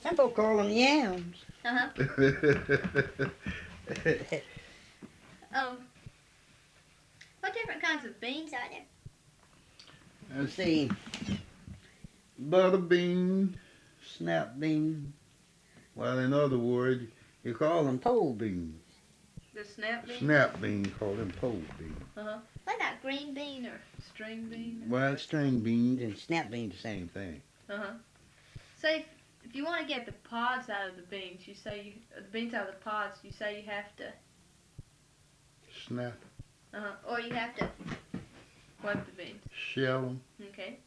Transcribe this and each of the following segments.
Some folk call them yams. Uh-huh. What different kinds of beans are there? Let's see. Butter bean, snap bean. Well, in other words, you call them pole beans. The snap bean? Snap bean, call them pole beans. Uh-huh. What about green bean or string bean? Well, string beans and snap beans the same thing. Uh-huh. So if you want to get the pods out of the beans, the beans out of the pods, you say you have to... Snap. Uh-huh. Or you have to... What the beans? Shell them. Okay.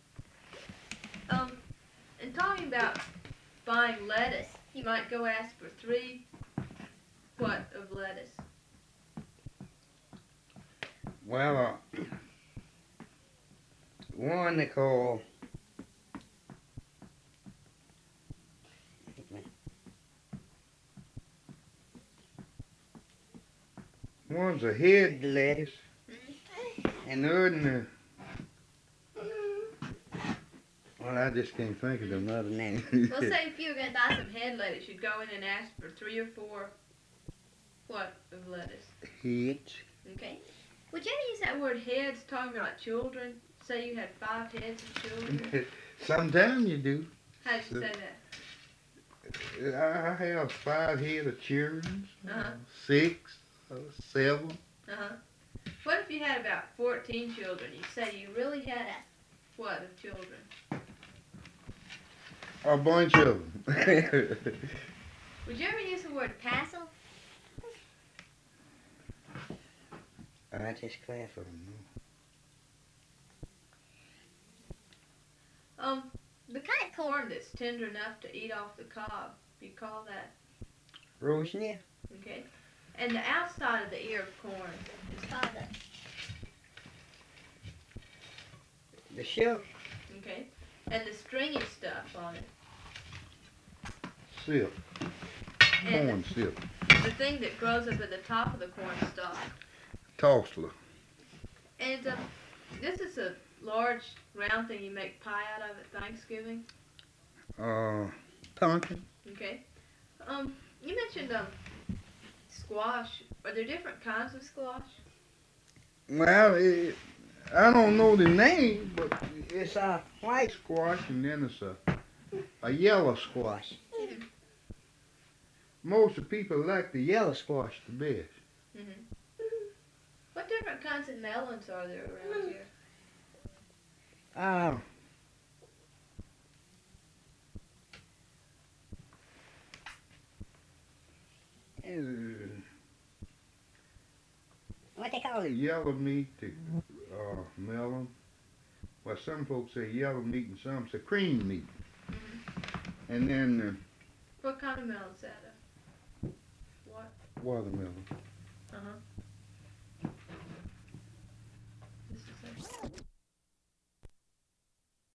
And talking about buying lettuce, you might go ask for 3 what of lettuce? Well, one they call one's a head lettuce, and the other, well, I just can't think of another name. Well, say if you were going to buy some head lettuce, you'd go in and ask for 3 or 4 what of lettuce? Heads. Okay. Would you ever use that word heads talking about children? Say you had 5 heads of children? Sometimes you do. How did you say that? I have 5 head of children, Uh-huh. 6, 7. Uh-huh. What if you had about 14 children? You say you really had what of children? A bunch of them. Would you ever use the word passel? I just clap for them. The kind of corn that's tender enough to eat off the cob, you call that? Rosenear. Okay. And the outside of the ear of corn is called The shuck. okay. And the stringy stuff on it. Sip. And Corn sip. the thing that grows up at the top of the corn stalk. Tossler. And this is a large round thing you make pie out of at Thanksgiving. Pumpkin. Okay. You mentioned squash. Are there different kinds of squash? Well, I don't know the name, but it's a white squash and then it's a yellow squash. Mm-hmm. Most of the people like the yellow squash the best. Mm-hmm. What different kinds of melons are there around here? What they call it? Yellow meat, melon. Well, some folks say yellow meat and some say cream meat. Mm-hmm. And then What kind of melon's that? What? watermelon. Uh-huh.